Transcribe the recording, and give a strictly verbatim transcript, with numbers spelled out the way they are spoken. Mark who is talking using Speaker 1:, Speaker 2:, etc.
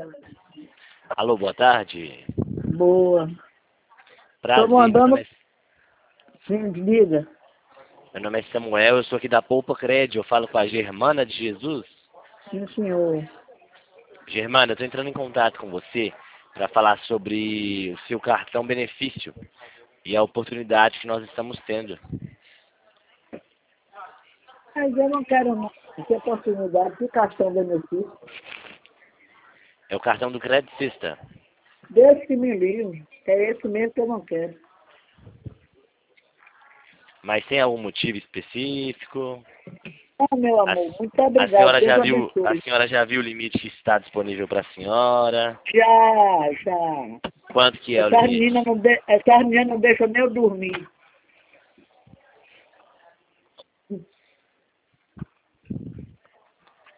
Speaker 1: Alô, boa tarde.
Speaker 2: Boa.
Speaker 1: Prazer.
Speaker 2: Tô mandando...
Speaker 1: Meu nome é...
Speaker 2: Sim, diga.
Speaker 1: Meu nome é Samuel, eu sou aqui da Poupa Crédito. Eu falo com a Germana de Jesus.
Speaker 2: Sim, senhor.
Speaker 1: Germana, eu estou entrando em contato com você para falar sobre o seu cartão benefício e a oportunidade que nós estamos tendo.
Speaker 2: Mas eu não quero não. Que oportunidade, que cartão benefício.
Speaker 1: É o cartão do Credicista.
Speaker 2: Deus que me livre. É esse mesmo que eu não quero.
Speaker 1: Mas tem algum motivo específico?
Speaker 2: Ah, meu
Speaker 1: A,
Speaker 2: amor, muito
Speaker 1: a
Speaker 2: obrigado.
Speaker 1: senhora
Speaker 2: Deus
Speaker 1: já viu, a
Speaker 2: abençoe.
Speaker 1: senhora já viu o limite que está disponível para a senhora?
Speaker 2: Já, já.
Speaker 1: Quanto que é o
Speaker 2: Essas meninas
Speaker 1: limite?
Speaker 2: não, de... Essas meninas não deixam nem eu dormir.